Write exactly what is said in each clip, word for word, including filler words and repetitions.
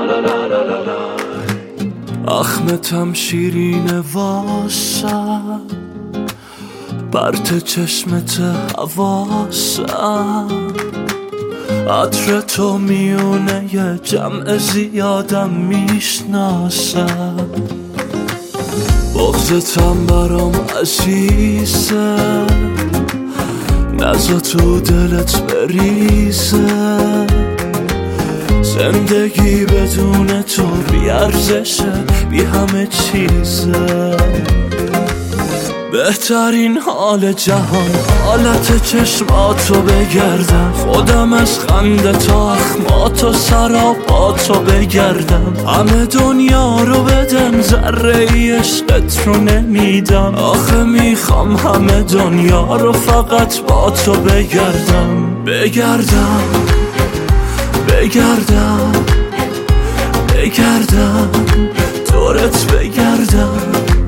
اخمتم شیرین واسم، برت چشمت حواسم، عطر تو میونه یه جمع زیادم میشناسم. بغضتم برام عزیزه، نزا تو دلت بریزه. زندگی بدون تو بی ارزشه، بی همه چیزه. بهترین حال جهان حالت چشماتو بگردم، خودم از خنده تا اخماتو سراباتو بگردم. همه دنیا رو بدم ذره ای عشقت رو نمیدم، آخه میخوام همه دنیا رو فقط با تو بگردم. بگردم بگردم بگردم دورت بگردم.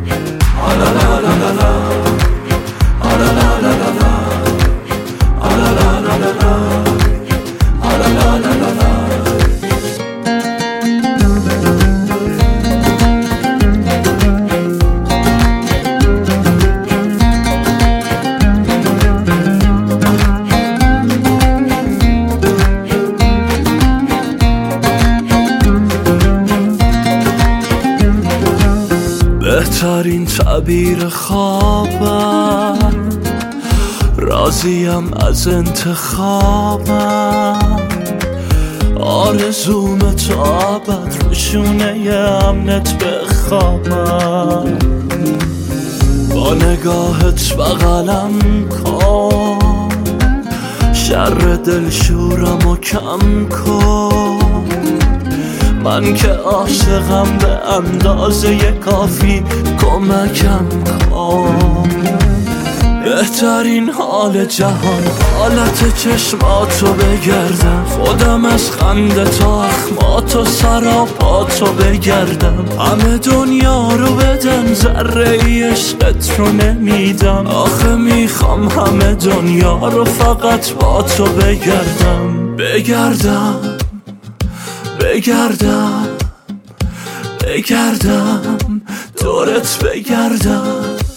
بهترین تعبیر خوابم، راضیم از انتخابم. آرزوم تا ابد روشونه امنت بخوابم. با نگاهت بغلم کن، شر دلشورم و کم کن. من که عاشقم به اندازه کافی کمکم کن. بهترین حال جهان حالت چشماتو بگردم، خودم از خنده تا اخماتو سراباتو بگردم. همه دنیا رو بدم ذره ای عشقت رو نمیدم، آخه میخوام همه دنیا رو فقط با تو بگردم. بگردم بگردم بگردم دورت بگردم.